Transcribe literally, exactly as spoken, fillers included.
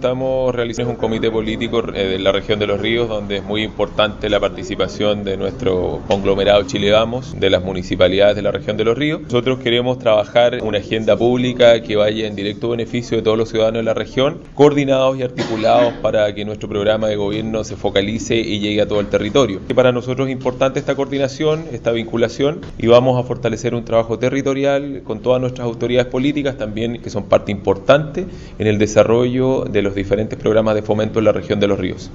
estamos realizando es un comité político de la región de Los Ríos, donde es muy importante la participación de nuestro conglomerado Chile Vamos, de las municipalidades de la región de Los Ríos. Nosotros queremos trabajar una agenda pública que vaya en directo beneficio de todos los ciudadanos de la región, coordinados y articulados para que nuestro programa de gobierno se focalice y llegue a todo el territorio. Que para nosotros es importante esta coordinación, esta vinculación, y vamos a fortalecer un trabajo territorial con todas nuestras autoridades políticas también, que son parte importante en el desarrollo de los diferentes programas de fomento en la región de Los Ríos.